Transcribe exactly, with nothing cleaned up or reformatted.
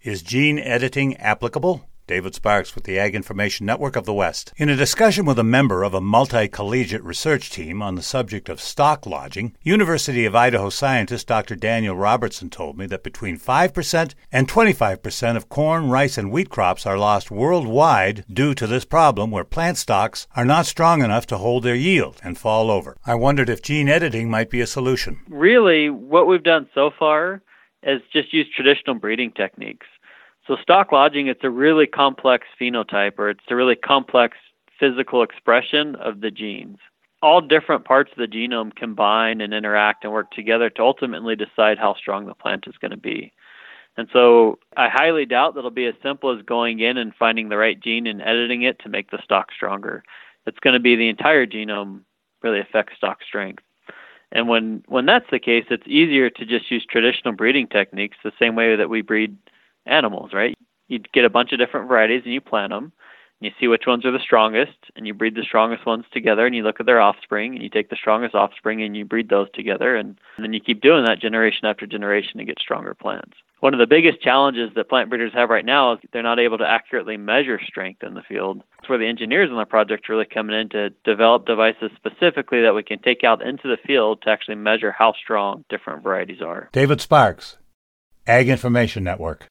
Is gene editing applicable? David Sparks with the Ag Information Network of the West. In a discussion with a member of a multi-collegiate research team on the subject of stock lodging, University of Idaho scientist Doctor Daniel Robertson told me that between five percent and twenty-five percent of corn, rice, and wheat crops are lost worldwide due to this problem where plant stocks are not strong enough to hold their yield and fall over. I wondered if gene editing might be a solution. Really, what we've done so far is just use traditional breeding techniques. So stock lodging, it's a really complex phenotype, or it's a really complex physical expression of the genes. All different parts of the genome combine and interact and work together to ultimately decide how strong the plant is going to be. And so I highly doubt that it'll be as simple as going in and finding the right gene and editing it to make the stock stronger. It's going to be the entire genome really affects stock strength. And when, when that's the case, it's easier to just use traditional breeding techniques the same way that we breed animals, right? You get a bunch of different varieties and you plant them, and you see which ones are the strongest, and you breed the strongest ones together, and you look at their offspring, and you take the strongest offspring and you breed those together, and, and then you keep doing that generation after generation to get stronger plants. One of the biggest challenges that plant breeders have right now is they're not able to accurately measure strength in the field. That's where the engineers on the project are really coming in to develop devices specifically that we can take out into the field to actually measure how strong different varieties are. David Sparks, Ag Information Network.